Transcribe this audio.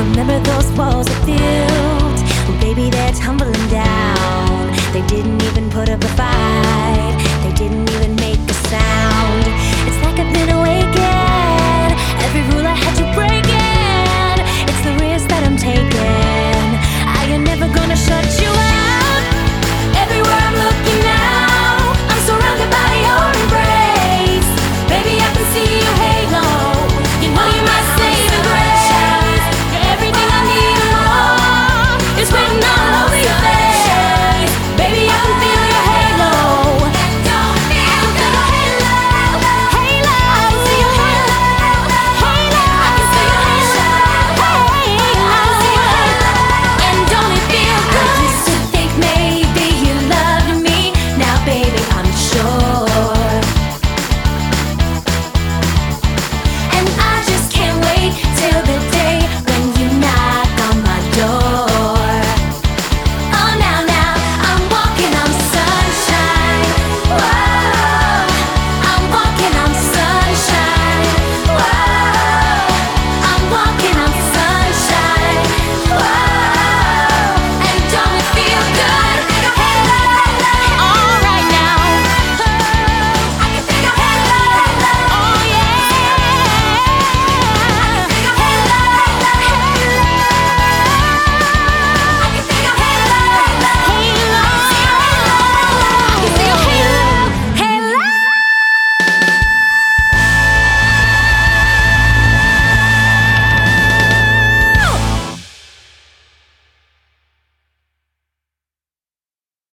Remember those walls that built? Well, baby, they're tumbling down. They didn't even put up a fight. They didn't even make a sound. It's like I've been awakened.